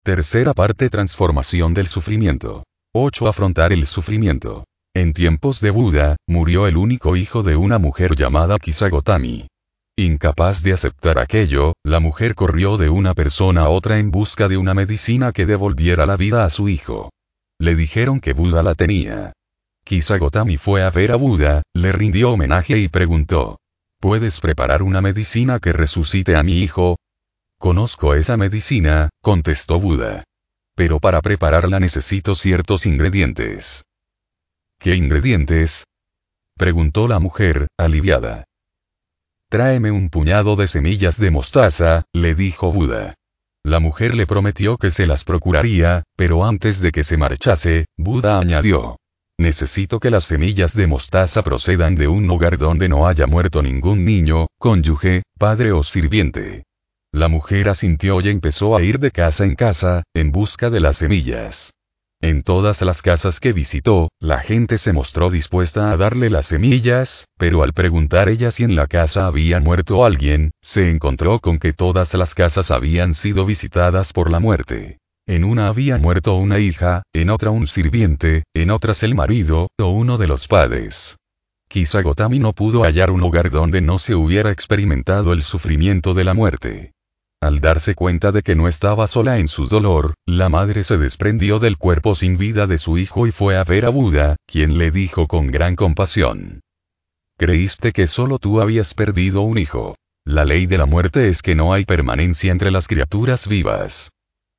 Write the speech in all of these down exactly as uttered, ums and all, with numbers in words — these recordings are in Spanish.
Tercera parte: transformación del sufrimiento. ocho. Afrontar el sufrimiento. En tiempos de Buda, murió el único hijo de una mujer llamada Kisa Gotami. Incapaz de aceptar aquello, la mujer corrió de una persona a otra en busca de una medicina que devolviera la vida a su hijo. Le dijeron que Buda la tenía. Kisa Gotami fue a ver a Buda, le rindió homenaje y preguntó: ¿puedes preparar una medicina que resucite a mi hijo? Conozco esa medicina, contestó Buda. Pero para prepararla necesito ciertos ingredientes. ¿Qué ingredientes?, preguntó la mujer, aliviada. Tráeme un puñado de semillas de mostaza, le dijo Buda. La mujer le prometió que se las procuraría, pero antes de que se marchase, Buda añadió: necesito que las semillas de mostaza procedan de un hogar donde no haya muerto ningún niño, cónyuge, padre o sirviente. La mujer asintió y empezó a ir de casa en casa, en busca de las semillas. En todas las casas que visitó, la gente se mostró dispuesta a darle las semillas, pero al preguntar ella si en la casa había muerto alguien, se encontró con que todas las casas habían sido visitadas por la muerte. En una había muerto una hija, en otra un sirviente, en otras el marido, o uno de los padres. Kisa Gotami no pudo hallar un hogar donde no se hubiera experimentado el sufrimiento de la muerte. Al darse cuenta de que no estaba sola en su dolor, la madre se desprendió del cuerpo sin vida de su hijo y fue a ver a Buda, quien le dijo con gran compasión: creíste que solo tú habías perdido un hijo. La ley de la muerte es que no hay permanencia entre las criaturas vivas.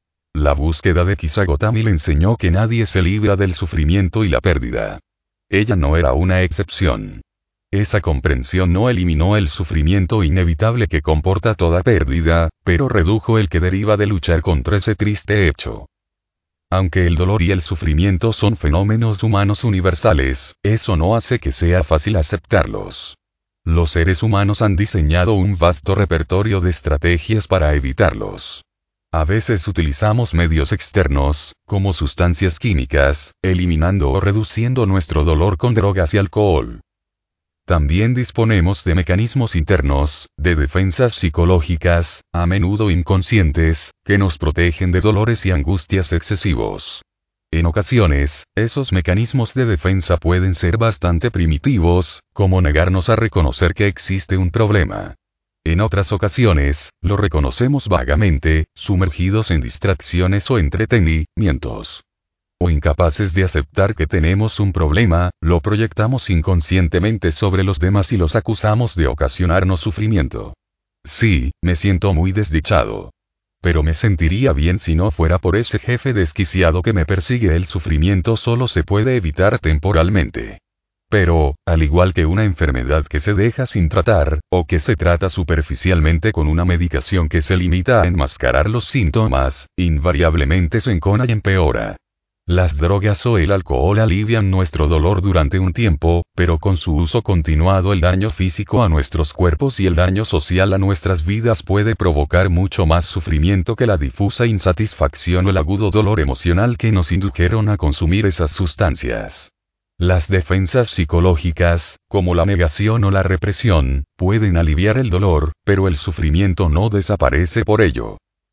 La búsqueda de Kisa Gotami le enseñó que nadie se libra del sufrimiento y la pérdida. Ella no era una excepción. Esa comprensión no eliminó el sufrimiento inevitable que comporta toda pérdida, pero redujo el que deriva de luchar contra ese triste hecho. Aunque el dolor y el sufrimiento son fenómenos humanos universales, eso no hace que sea fácil aceptarlos. Los seres humanos han diseñado un vasto repertorio de estrategias para evitarlos. A veces utilizamos medios externos, como sustancias químicas, eliminando o reduciendo nuestro dolor con drogas y alcohol. También disponemos de mecanismos internos, de defensas psicológicas, a menudo inconscientes, que nos protegen de dolores y angustias excesivos. En ocasiones, esos mecanismos de defensa pueden ser bastante primitivos, como negarnos a reconocer que existe un problema. En otras ocasiones, lo reconocemos vagamente, sumergidos en distracciones o entretenimientos. O incapaces de aceptar que tenemos un problema, lo proyectamos inconscientemente sobre los demás y los acusamos de ocasionarnos sufrimiento. Sí, me siento muy desdichado. Pero me sentiría bien si no fuera por ese jefe desquiciado que me persigue. El sufrimiento solo se puede evitar temporalmente. Pero, al igual que una enfermedad que se deja sin tratar, o que se trata superficialmente con una medicación que se limita a enmascarar los síntomas, invariablemente se encona y empeora. Las drogas o el alcohol alivian nuestro dolor durante un tiempo, pero con su uso continuado el daño físico a nuestros cuerpos y el daño social a nuestras vidas puede provocar mucho más sufrimiento que la difusa insatisfacción o el agudo dolor emocional que nos indujeron a consumir esas sustancias. Las defensas psicológicas, como la negación o la represión, pueden aliviar el dolor, pero el sufrimiento no desaparece por ello.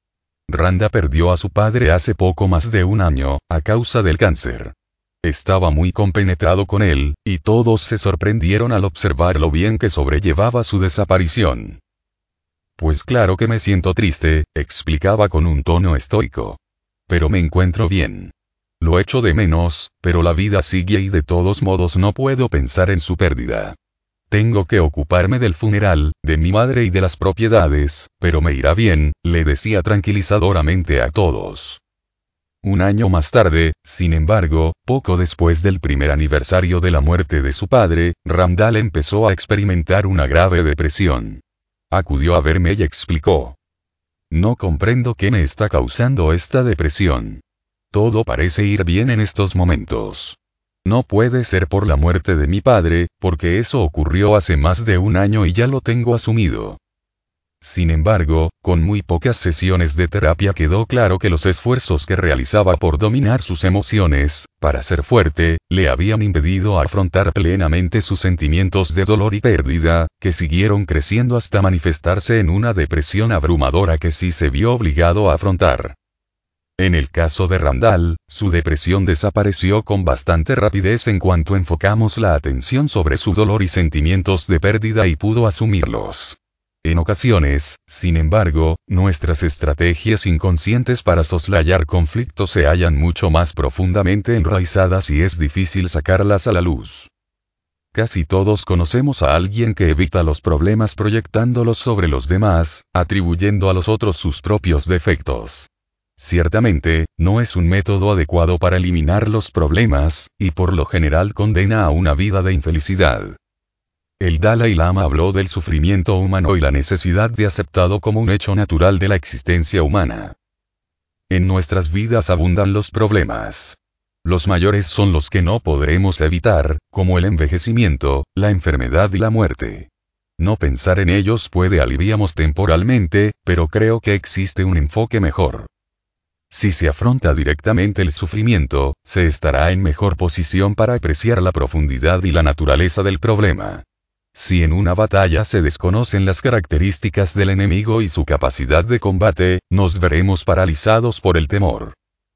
Randa perdió a su padre hace poco más de un año, a causa del cáncer. Estaba muy compenetrado con él, y todos se sorprendieron al observar lo bien que sobrellevaba su desaparición. Pues claro que me siento triste, explicaba con un tono estoico. Pero me encuentro bien. Lo echo de menos, pero la vida sigue y de todos modos no puedo pensar en su pérdida. Tengo que ocuparme del funeral, de mi madre y de las propiedades, pero me irá bien, le decía tranquilizadoramente a todos. Un año más tarde, sin embargo, poco después del primer aniversario de la muerte de su padre, Ramdal empezó a experimentar una grave depresión. Acudió a verme y explicó: no comprendo qué me está causando esta depresión. Todo parece ir bien en estos momentos. No puede ser por la muerte de mi padre, porque eso ocurrió hace más de un año y ya lo tengo asumido. Sin embargo, con muy pocas sesiones de terapia quedó claro que los esfuerzos que realizaba por dominar sus emociones, para ser fuerte, le habían impedido afrontar plenamente sus sentimientos de dolor y pérdida, que siguieron creciendo hasta manifestarse en una depresión abrumadora que sí se vio obligado a afrontar. En el caso de Randall, su depresión desapareció con bastante rapidez en cuanto enfocamos la atención sobre su dolor y sentimientos de pérdida y pudo asumirlos. En ocasiones, sin embargo, nuestras estrategias inconscientes para soslayar conflictos se hallan mucho más profundamente enraizadas y es difícil sacarlas a la luz. Casi todos conocemos a alguien que evita los problemas proyectándolos sobre los demás, atribuyendo a los otros sus propios defectos. Ciertamente, no es un método adecuado para eliminar los problemas, y por lo general condena a una vida de infelicidad. El Dalai Lama habló del sufrimiento humano y la necesidad de aceptarlo como un hecho natural de la existencia humana. En nuestras vidas abundan los problemas. Los mayores son los que no podremos evitar, como el envejecimiento, la enfermedad y la muerte. No pensar en ellos puede aliviarnos temporalmente, pero creo que existe un enfoque mejor. Si se afronta directamente el sufrimiento, se estará en mejor posición para apreciar la profundidad y la naturaleza del problema. Si en una batalla se desconocen las características del enemigo y su capacidad de combate, nos veremos paralizados por el temor.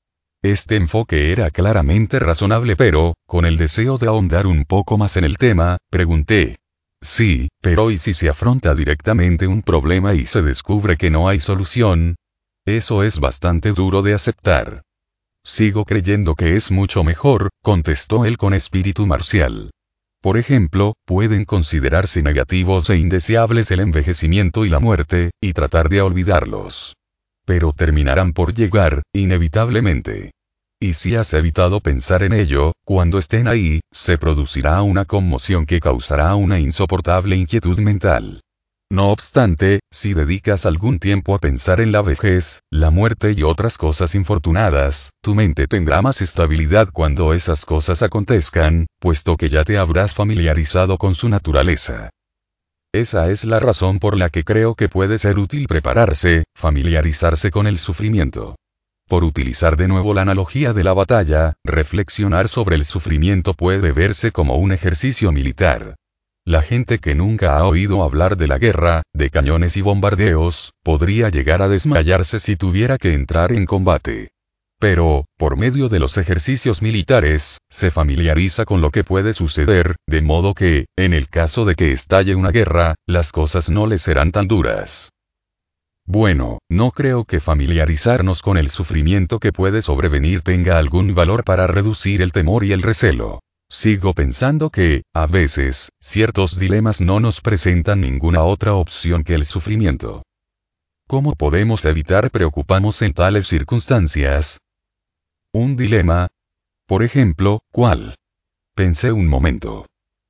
Este enfoque era claramente razonable, pero, con el deseo de ahondar un poco más en el tema, pregunté. Sí, pero ¿y si se afronta directamente un problema y se descubre que no hay solución? Eso es bastante duro de aceptar. Sigo creyendo que es mucho mejor, contestó él con espíritu marcial. Por ejemplo, pueden considerarse negativos e indeseables el envejecimiento y la muerte, y tratar de olvidarlos. Pero terminarán por llegar, inevitablemente. Y si has evitado pensar en ello, cuando estén ahí, se producirá una conmoción que causará una insoportable inquietud mental. No obstante, si dedicas algún tiempo a pensar en la vejez, la muerte y otras cosas infortunadas, tu mente tendrá más estabilidad cuando esas cosas acontezcan, puesto que ya te habrás familiarizado con su naturaleza. Esa es la razón por la que creo que puede ser útil prepararse, familiarizarse con el sufrimiento. Por utilizar de nuevo la analogía de la batalla, reflexionar sobre el sufrimiento puede verse como un ejercicio militar. La gente que nunca ha oído hablar de la guerra, de cañones y bombardeos, podría llegar a desmayarse si tuviera que entrar en combate. Pero, por medio de los ejercicios militares, se familiariza con lo que puede suceder, de modo que, en el caso de que estalle una guerra, las cosas no le serán tan duras. Bueno, no creo que familiarizarnos con el sufrimiento que puede sobrevenir tenga algún valor para reducir el temor y el recelo. Sigo pensando que, a veces, ciertos dilemas no nos presentan ninguna otra opción que el sufrimiento. ¿Cómo podemos evitar preocuparnos en tales circunstancias? Un dilema. Por ejemplo, ¿cuál? Pensé un momento.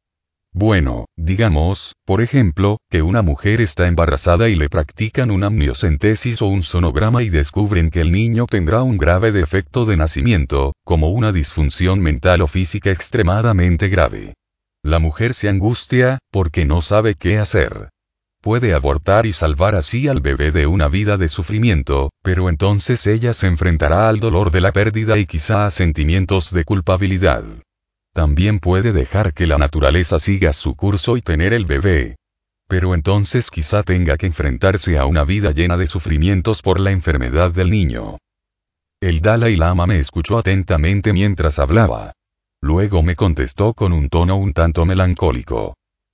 Bueno, digamos, por ejemplo, que una mujer está embarazada y le practican una amniocentesis o un sonograma y descubren que el niño tendrá un grave defecto de nacimiento, como una disfunción mental o física extremadamente grave. La mujer se angustia, porque no sabe qué hacer. Puede abortar y salvar así al bebé de una vida de sufrimiento, pero entonces ella se enfrentará al dolor de la pérdida y quizá a sentimientos de culpabilidad. También puede dejar que la naturaleza siga su curso y tener el bebé. Pero entonces quizá tenga que enfrentarse a una vida llena de sufrimientos por la enfermedad del niño. El Dalai Lama me escuchó atentamente mientras hablaba. Luego me contestó con un tono un tanto melancólico.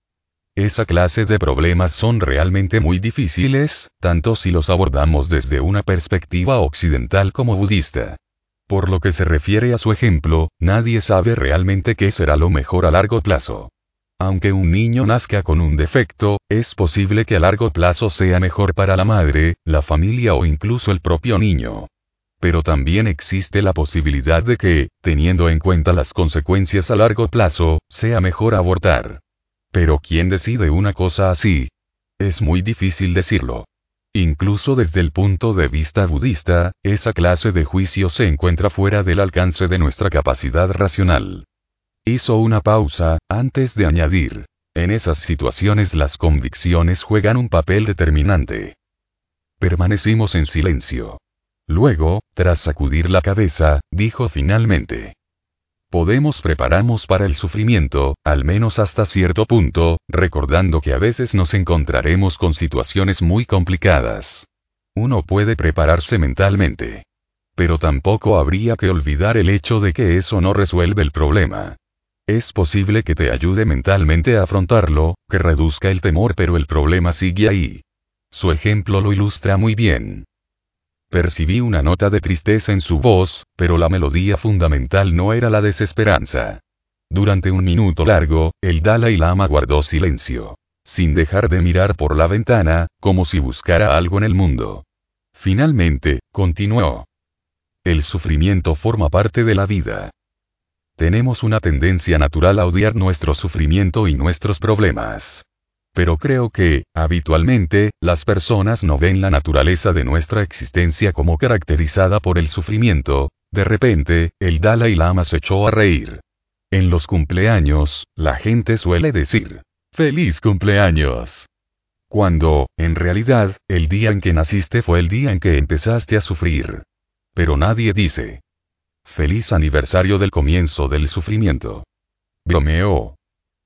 Esa clase de problemas son realmente muy difíciles, tanto si los abordamos desde una perspectiva occidental como budista. Por lo que se refiere a su ejemplo, nadie sabe realmente qué será lo mejor a largo plazo. Aunque un niño nazca con un defecto, es posible que a largo plazo sea mejor para la madre, la familia o incluso el propio niño. Pero también existe la posibilidad de que, teniendo en cuenta las consecuencias a largo plazo, sea mejor abortar. Pero ¿quién decide una cosa así? Es muy difícil decirlo. Incluso desde el punto de vista budista, esa clase de juicio se encuentra fuera del alcance de nuestra capacidad racional. Hizo una pausa, antes de añadir. En esas situaciones las convicciones juegan un papel determinante. Permanecimos en silencio. Luego, tras sacudir la cabeza, dijo finalmente. Podemos prepararnos para el sufrimiento, al menos hasta cierto punto, recordando que a veces nos encontraremos con situaciones muy complicadas. Uno puede prepararse mentalmente. Pero tampoco habría que olvidar el hecho de que eso no resuelve el problema. Es posible que te ayude mentalmente a afrontarlo, que reduzca el temor, pero el problema sigue ahí. Su ejemplo lo ilustra muy bien. Percibí una nota de tristeza en su voz, pero la melodía fundamental no era la desesperanza. Durante un minuto largo, el Dalai Lama guardó silencio, sin dejar de mirar por la ventana, como si buscara algo en el mundo. Finalmente, continuó. El sufrimiento forma parte de la vida. Tenemos una tendencia natural a odiar nuestro sufrimiento y nuestros problemas. Pero creo que, habitualmente, las personas no ven la naturaleza de nuestra existencia como caracterizada por el sufrimiento. De repente, el Dalai Lama se echó a reír. En los cumpleaños, la gente suele decir, ¡Feliz cumpleaños! Cuando, en realidad, el día en que naciste fue el día en que empezaste a sufrir. Pero nadie dice, ¡Feliz aniversario del comienzo del sufrimiento! Bromeó.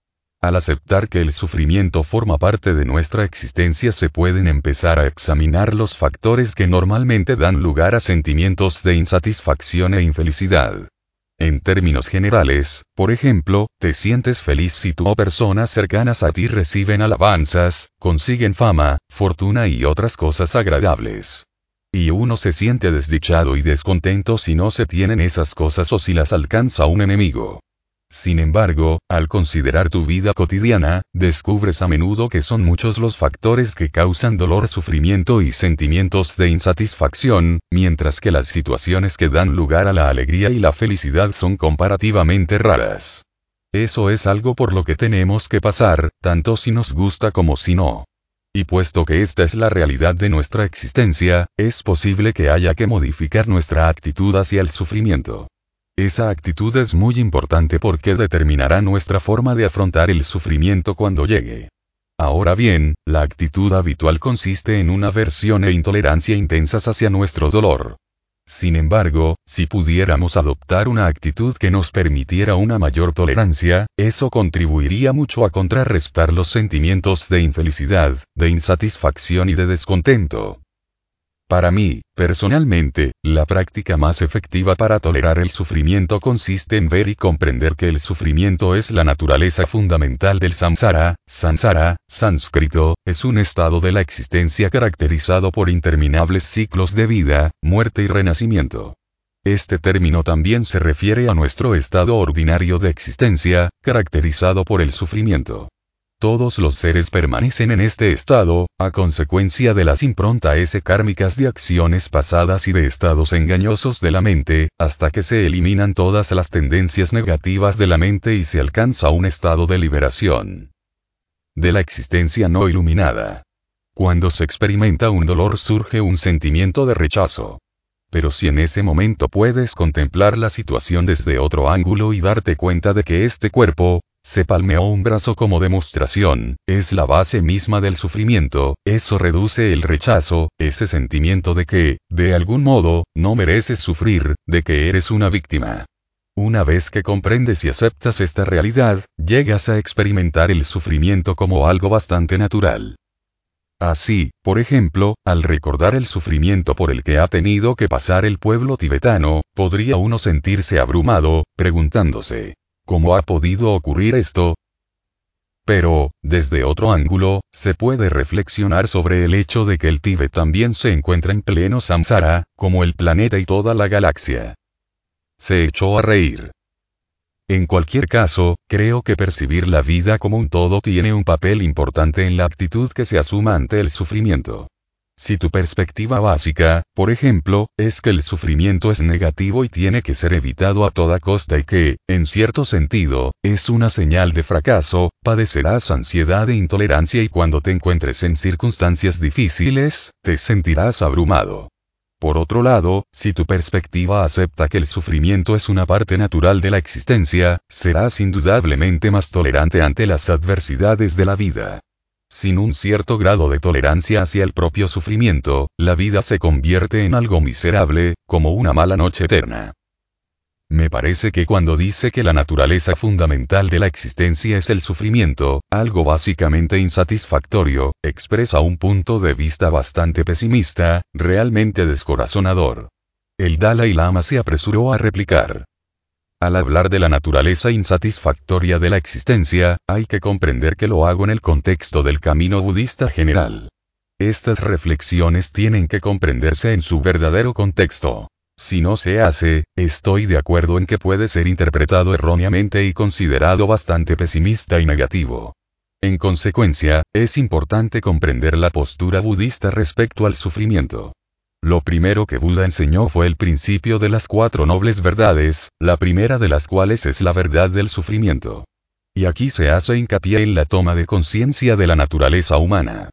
Al aceptar que el sufrimiento forma parte de nuestra existencia, se pueden empezar a examinar los factores que normalmente dan lugar a sentimientos de insatisfacción e infelicidad. En términos generales, por ejemplo, te sientes feliz si tú o personas cercanas a ti reciben alabanzas, consiguen fama, fortuna y otras cosas agradables. Y uno se siente desdichado y descontento si no se tienen esas cosas o si las alcanza un enemigo. Sin embargo, al considerar tu vida cotidiana, descubres a menudo que son muchos los factores que causan dolor, sufrimiento y sentimientos de insatisfacción, mientras que las situaciones que dan lugar a la alegría y la felicidad son comparativamente raras. Eso es algo por lo que tenemos que pasar, tanto si nos gusta como si no. Y puesto que esta es la realidad de nuestra existencia, es posible que haya que modificar nuestra actitud hacia el sufrimiento. Esa actitud es muy importante porque determinará nuestra forma de afrontar el sufrimiento cuando llegue. Ahora bien, la actitud habitual consiste en una aversión e intolerancia intensas hacia nuestro dolor. Sin embargo, si pudiéramos adoptar una actitud que nos permitiera una mayor tolerancia, eso contribuiría mucho a contrarrestar los sentimientos de infelicidad, de insatisfacción y de descontento. Para mí, personalmente, la práctica más efectiva para tolerar el sufrimiento consiste en ver y comprender que el sufrimiento es la naturaleza fundamental del samsara. Samsara, sánscrito, es un estado de la existencia caracterizado por interminables ciclos de vida, muerte y renacimiento. Este término también se refiere a nuestro estado ordinario de existencia, caracterizado por el sufrimiento. Todos los seres permanecen en este estado, a consecuencia de las improntas kármicas de acciones pasadas y de estados engañosos de la mente, hasta que se eliminan todas las tendencias negativas de la mente y se alcanza un estado de liberación de la existencia no iluminada. Cuando se experimenta un dolor surge un sentimiento de rechazo. Pero si en ese momento puedes contemplar la situación desde otro ángulo y darte cuenta de que este cuerpo, se palmeó un brazo como demostración, es la base misma del sufrimiento, eso reduce el rechazo, ese sentimiento de que, de algún modo, no mereces sufrir, de que eres una víctima. Una vez que comprendes y aceptas esta realidad, llegas a experimentar el sufrimiento como algo bastante natural. Así, por ejemplo, al recordar el sufrimiento por el que ha tenido que pasar el pueblo tibetano, podría uno sentirse abrumado, preguntándose, ¿cómo ha podido ocurrir esto? Pero, desde otro ángulo, se puede reflexionar sobre el hecho de que el Tíbet también se encuentra en pleno samsara, como el planeta y toda la galaxia. Se echó a reír. En cualquier caso, creo que percibir la vida como un todo tiene un papel importante en la actitud que se asuma ante el sufrimiento. Si tu perspectiva básica, por ejemplo, es que el sufrimiento es negativo y tiene que ser evitado a toda costa y que, en cierto sentido, es una señal de fracaso, padecerás ansiedad e intolerancia y cuando te encuentres en circunstancias difíciles, te sentirás abrumado. Por otro lado, si tu perspectiva acepta que el sufrimiento es una parte natural de la existencia, serás indudablemente más tolerante ante las adversidades de la vida. Sin un cierto grado de tolerancia hacia el propio sufrimiento, la vida se convierte en algo miserable, como una mala noche eterna. Me parece que cuando dice que la naturaleza fundamental de la existencia es el sufrimiento, algo básicamente insatisfactorio, expresa un punto de vista bastante pesimista, realmente descorazonador. El Dalai Lama se apresuró a replicar. Al hablar de la naturaleza insatisfactoria de la existencia, hay que comprender que lo hago en el contexto del camino budista general. Estas reflexiones tienen que comprenderse en su verdadero contexto. Si no se hace, estoy de acuerdo en que puede ser interpretado erróneamente y considerado bastante pesimista y negativo. En consecuencia, es importante comprender la postura budista respecto al sufrimiento. Lo primero que Buda enseñó fue el principio de las cuatro nobles verdades, la primera de las cuales es la verdad del sufrimiento. Y aquí se hace hincapié en la toma de conciencia de la naturaleza humana.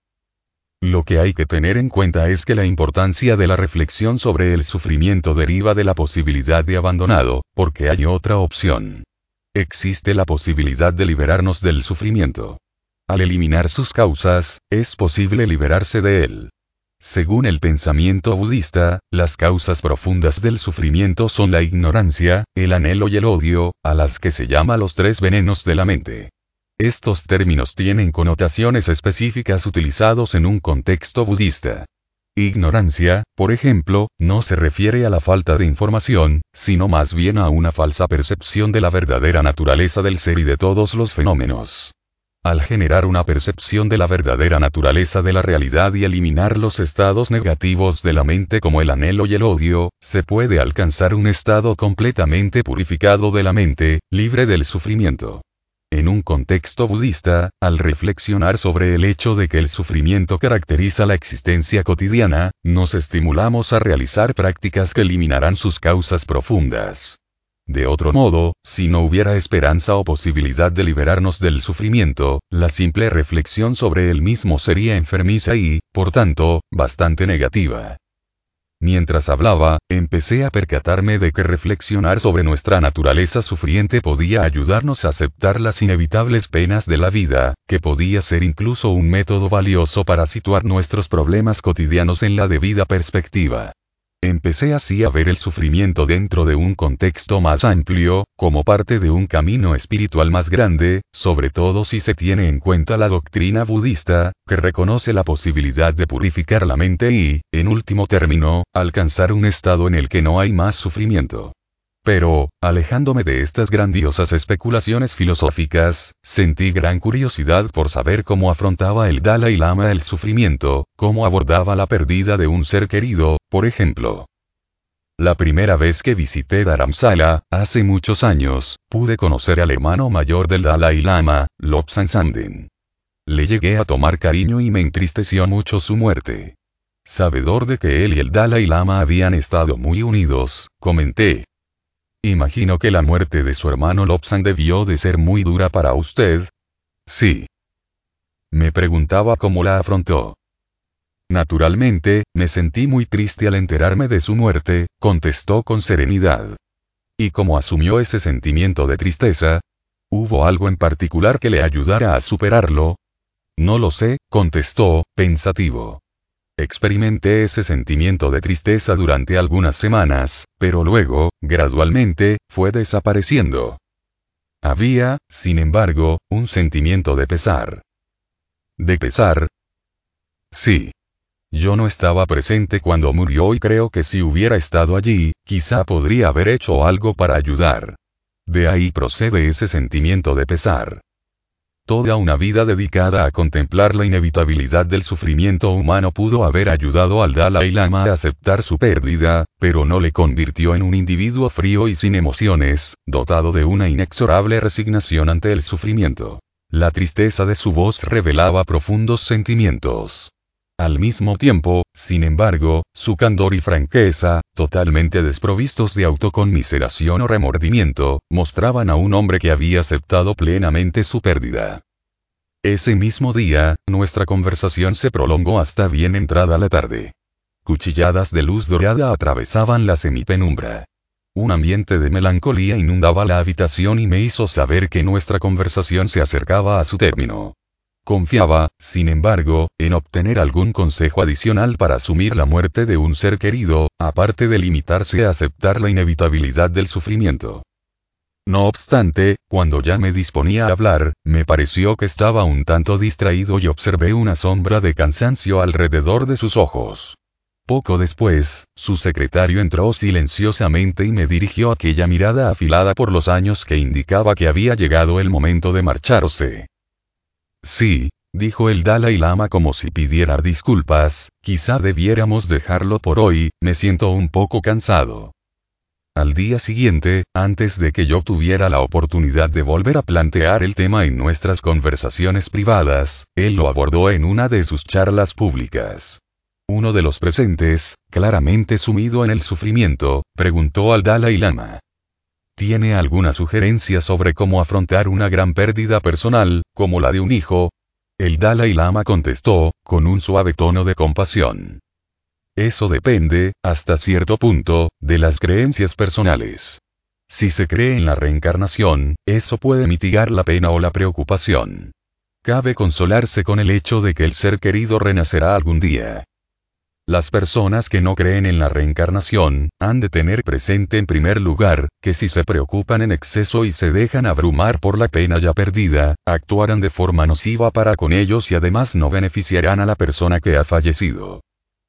Lo que hay que tener en cuenta es que la importancia de la reflexión sobre el sufrimiento deriva de la posibilidad de abandonado, porque hay otra opción. Existe la posibilidad de liberarnos del sufrimiento. Al eliminar sus causas, es posible liberarse de él. Según el pensamiento budista, las causas profundas del sufrimiento son la ignorancia, el anhelo y el odio, a las que se llama los tres venenos de la mente. Estos términos tienen connotaciones específicas utilizados en un contexto budista. Ignorancia, por ejemplo, no se refiere a la falta de información, sino más bien a una falsa percepción de la verdadera naturaleza del ser y de todos los fenómenos. Al generar una percepción de la verdadera naturaleza de la realidad y eliminar los estados negativos de la mente como el anhelo y el odio, se puede alcanzar un estado completamente purificado de la mente, libre del sufrimiento. En un contexto budista, al reflexionar sobre el hecho de que el sufrimiento caracteriza la existencia cotidiana, nos estimulamos a realizar prácticas que eliminarán sus causas profundas. De otro modo, si no hubiera esperanza o posibilidad de liberarnos del sufrimiento, la simple reflexión sobre él mismo sería enfermiza y, por tanto, bastante negativa. Mientras hablaba, empecé a percatarme de que reflexionar sobre nuestra naturaleza sufriente podía ayudarnos a aceptar las inevitables penas de la vida, que podía ser incluso un método valioso para situar nuestros problemas cotidianos en la debida perspectiva. Empecé así a ver el sufrimiento dentro de un contexto más amplio, como parte de un camino espiritual más grande, sobre todo si se tiene en cuenta la doctrina budista, que reconoce la posibilidad de purificar la mente y, en último término, alcanzar un estado en el que no hay más sufrimiento. Pero, alejándome de estas grandiosas especulaciones filosóficas, sentí gran curiosidad por saber cómo afrontaba el Dalai Lama el sufrimiento, cómo abordaba la pérdida de un ser querido, por ejemplo. La primera vez que visité Dharamsala, hace muchos años, pude conocer al hermano mayor del Dalai Lama, Lobsang Sangden. Le llegué a tomar cariño y me entristeció mucho su muerte. Sabedor de que él y el Dalai Lama habían estado muy unidos, comenté. Imagino que la muerte de su hermano Lobsang debió de ser muy dura para usted. Sí. Me preguntaba cómo la afrontó. Naturalmente, me sentí muy triste al enterarme de su muerte, contestó con serenidad. ¿Y cómo asumió ese sentimiento de tristeza? ¿Hubo algo en particular que le ayudara a superarlo? No lo sé, contestó, pensativo. Experimenté ese sentimiento de tristeza durante algunas semanas, pero luego, gradualmente, fue desapareciendo. Había, sin embargo, un sentimiento de pesar. ¿De pesar? Sí. Yo no estaba presente cuando murió y creo que si hubiera estado allí, quizá podría haber hecho algo para ayudar. De ahí procede ese sentimiento de pesar. Toda una vida dedicada a contemplar la inevitabilidad del sufrimiento humano pudo haber ayudado al Dalai Lama a aceptar su pérdida, pero no le convirtió en un individuo frío y sin emociones, dotado de una inexorable resignación ante el sufrimiento. La tristeza de su voz revelaba profundos sentimientos. Al mismo tiempo, sin embargo, su candor y franqueza, totalmente desprovistos de autoconmiseración o remordimiento, mostraban a un hombre que había aceptado plenamente su pérdida. Ese mismo día, nuestra conversación se prolongó hasta bien entrada la tarde. Cuchilladas de luz dorada atravesaban la semipenumbra. Un ambiente de melancolía inundaba la habitación y me hizo saber que nuestra conversación se acercaba a su término. Confiaba, sin embargo, en obtener algún consejo adicional para asumir la muerte de un ser querido, aparte de limitarse a aceptar la inevitabilidad del sufrimiento. No obstante, cuando ya me disponía a hablar, me pareció que estaba un tanto distraído y observé una sombra de cansancio alrededor de sus ojos. Poco después, su secretario entró silenciosamente y me dirigió aquella mirada afilada por los años que indicaba que había llegado el momento de marcharse. Sí, dijo el Dalai Lama como si pidiera disculpas, quizá debiéramos dejarlo por hoy, me siento un poco cansado. Al día siguiente, antes de que yo tuviera la oportunidad de volver a plantear el tema en nuestras conversaciones privadas, él lo abordó en una de sus charlas públicas. Uno de los presentes, claramente sumido en el sufrimiento, preguntó al Dalai Lama: ¿tiene alguna sugerencia sobre cómo afrontar una gran pérdida personal, como la de un hijo? El Dalai Lama contestó, con un suave tono de compasión: eso depende, hasta cierto punto, de las creencias personales. Si se cree en la reencarnación, eso puede mitigar la pena o la preocupación. Cabe consolarse con el hecho de que el ser querido renacerá algún día. Las personas que no creen en la reencarnación, han de tener presente en primer lugar, que si se preocupan en exceso y se dejan abrumar por la pena ya perdida, actuarán de forma nociva para con ellos y además no beneficiarán a la persona que ha fallecido.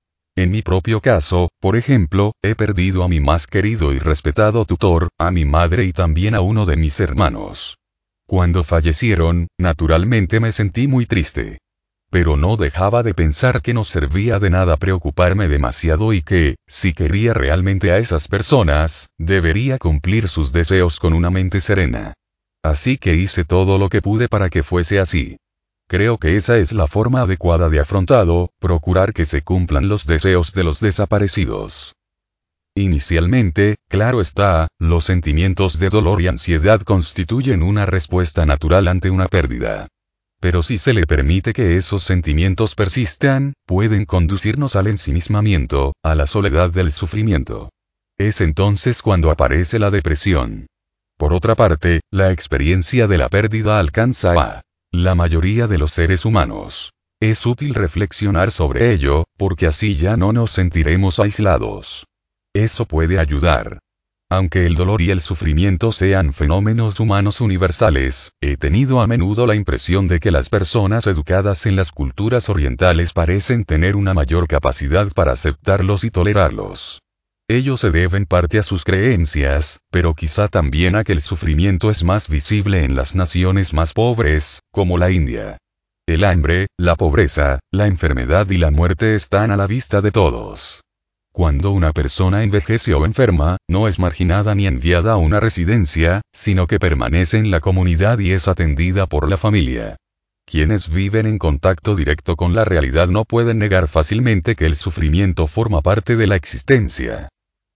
En mi propio caso, por ejemplo, he perdido a mi más querido y respetado tutor, a mi madre y también a uno de mis hermanos. Cuando fallecieron, naturalmente me sentí muy triste. Pero no dejaba de pensar que no servía de nada preocuparme demasiado y que, si quería realmente a esas personas, debería cumplir sus deseos con una mente serena. Así que hice todo lo que pude para que fuese así. Creo que esa es la forma adecuada de afrontarlo, procurar que se cumplan los deseos de los desaparecidos. Inicialmente, claro está, los sentimientos de dolor y ansiedad constituyen una respuesta natural ante una pérdida. Pero si se le permite que esos sentimientos persistan, pueden conducirnos al ensimismamiento, a la soledad del sufrimiento. Es entonces cuando aparece la depresión. Por otra parte, la experiencia de la pérdida alcanza a la mayoría de los seres humanos. Es útil reflexionar sobre ello, porque así ya no nos sentiremos aislados. Eso puede ayudar. Aunque el dolor y el sufrimiento sean fenómenos humanos universales, he tenido a menudo la impresión de que las personas educadas en las culturas orientales parecen tener una mayor capacidad para aceptarlos y tolerarlos. Ello se debe en parte a sus creencias, pero quizá también a que el sufrimiento es más visible en las naciones más pobres, como la India. El hambre, la pobreza, la enfermedad y la muerte están a la vista de todos. Cuando una persona envejece o enferma, no es marginada ni enviada a una residencia, sino que permanece en la comunidad y es atendida por la familia. Quienes viven en contacto directo con la realidad no pueden negar fácilmente que el sufrimiento forma parte de la existencia.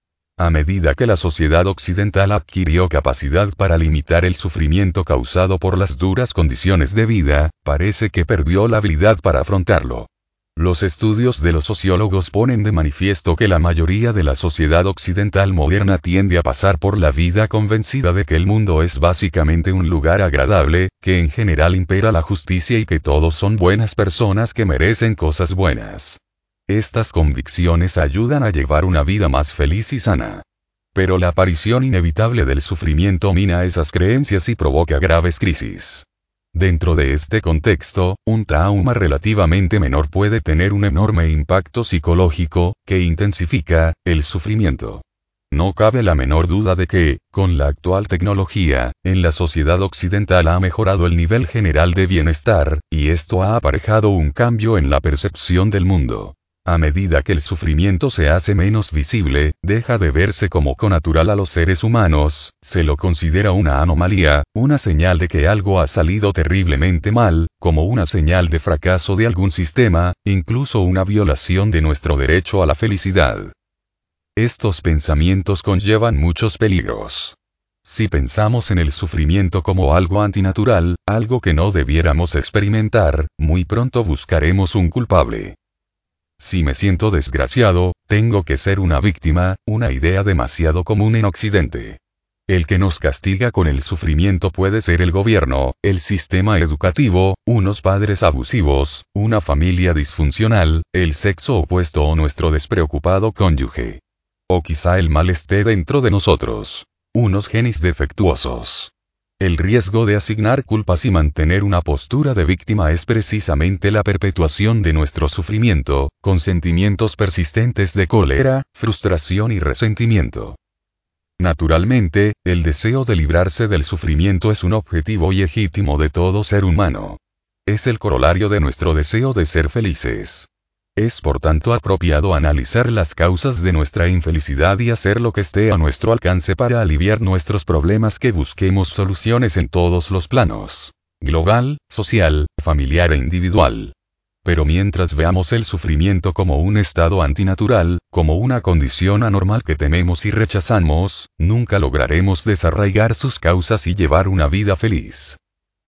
A medida que la sociedad occidental adquirió capacidad para limitar el sufrimiento causado por las duras condiciones de vida, parece que perdió la habilidad para afrontarlo. Los estudios de los sociólogos ponen de manifiesto que la mayoría de la sociedad occidental moderna tiende a pasar por la vida convencida de que el mundo es básicamente un lugar agradable, que en general impera la justicia y que todos son buenas personas que merecen cosas buenas. Estas convicciones ayudan a llevar una vida más feliz y sana. Pero la aparición inevitable del sufrimiento mina esas creencias y provoca graves crisis. Dentro de este contexto, un trauma relativamente menor puede tener un enorme impacto psicológico, que intensifica el sufrimiento. No cabe la menor duda de que, con la actual tecnología, en la sociedad occidental ha mejorado el nivel general de bienestar, y esto ha aparejado un cambio en la percepción del mundo. A medida que el sufrimiento se hace menos visible, deja de verse como connatural a los seres humanos, se lo considera una anomalía, una señal de que algo ha salido terriblemente mal, como una señal de fracaso de algún sistema, incluso una violación de nuestro derecho a la felicidad. Estos pensamientos conllevan muchos peligros. Si pensamos en el sufrimiento como algo antinatural, algo que no debiéramos experimentar, muy pronto buscaremos un culpable. Si me siento desgraciado, tengo que ser una víctima, una idea demasiado común en Occidente. El que nos castiga con el sufrimiento puede ser el gobierno, el sistema educativo, unos padres abusivos, una familia disfuncional, el sexo opuesto o nuestro despreocupado cónyuge. O quizá el mal esté dentro de nosotros. Unos genes defectuosos. El riesgo de asignar culpas y mantener una postura de víctima es precisamente la perpetuación de nuestro sufrimiento, con sentimientos persistentes de cólera, frustración y resentimiento. Naturalmente, el deseo de librarse del sufrimiento es un objetivo legítimo de todo ser humano. Es el corolario de nuestro deseo de ser felices. Es por tanto apropiado analizar las causas de nuestra infelicidad y hacer lo que esté a nuestro alcance para aliviar nuestros problemas, que busquemos soluciones en todos los planos: global, social, familiar e individual. Pero mientras veamos el sufrimiento como un estado antinatural, como una condición anormal que tememos y rechazamos, nunca lograremos desarraigar sus causas y llevar una vida feliz.